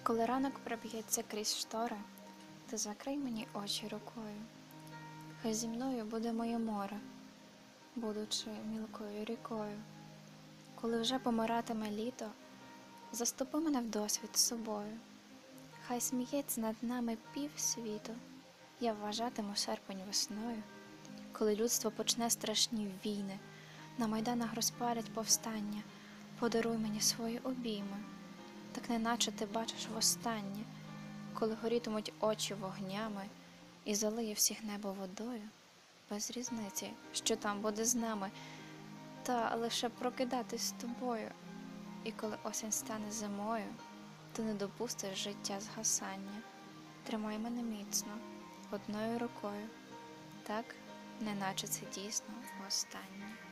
Коли ранок проб'ється крізь штори, ти закрий мені очі рукою. Хай зі мною буде моє море, будучи мілкою рікою. Коли вже помиратиме літо, заступи мене в досвід з собою. Хай сміється над нами півсвіту, я вважатиму серпень весною. Коли людство почне страшні війни, на майданах розпалять повстання, подаруй мені свої обійми, так неначе ти бачиш востаннє, коли горітимуть очі вогнями і залиє всіх небо водою, без різниці, що там буде з нами, та лише прокидатись з тобою. І коли осінь стане зимою, ти не допустиш життя згасання. Тримай мене міцно, одною рукою, так, неначе це дійсно востаннє.